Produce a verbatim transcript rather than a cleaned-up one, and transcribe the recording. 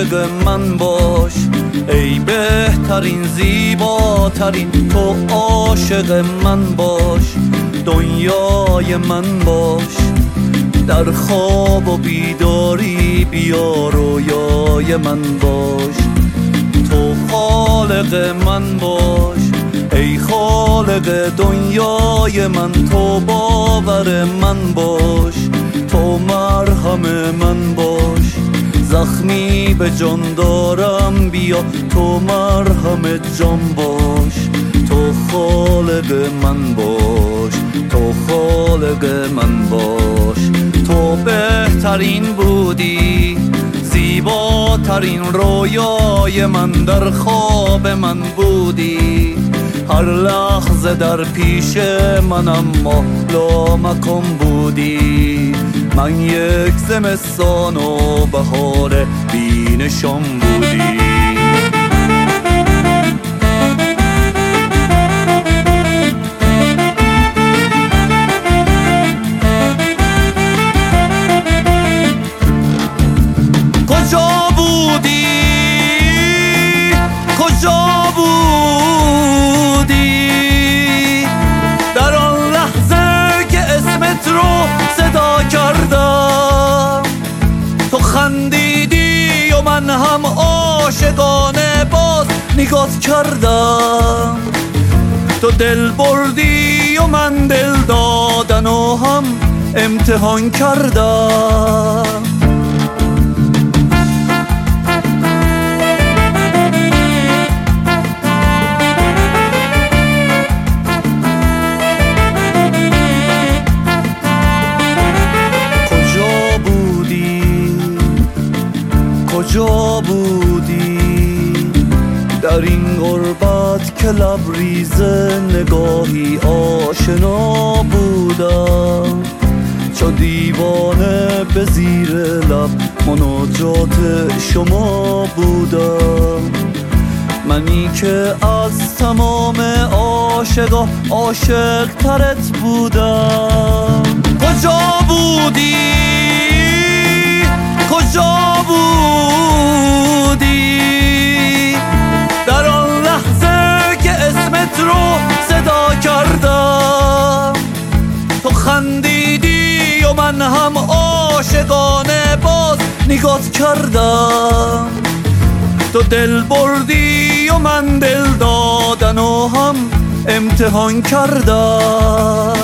عاشق من باش، ای بهترین زیباترین تو عاشق من باش، دنیای من باش. در خواب و بیداری بیا رویای من باش، تو خالق من باش، ای خالق دنیای من، تو باور من باش، تو مرهم من باش. زخمی به جان دارم بیا تو مرهم جان باش، تو خالق من باش، تو خالق من باش. تو بهترین بودی، زیباترین رویای من، در خواب من بودی، هر لحظه در پیش من اما لامکان بودی. من یک زمستان و بهار بینشان بودی. کجا بودی؟ کجا بودی؟ در آن لحظه که اسمت رو صدا کردم، تو خندیدی و من هم عاشقانه باز نگات کردم. تو دل بردی و من دل دادن و هم امتحان کردم. کجا بودی در این غربت که لبریز نگاهی آشنا بودم؟ چو دیوانه به زیر لب مناجات شما بودم، منی که از تمام عاشقا عاشق ترت بودم. کجا بودی؟ کجا بودی در آن لحظه که اسمت رو صدا کردم؟ تو خندیدی و من هم عاشقانه باز نگات کردم. تو دل بردی و من دل دادن و هم امتحان کردم.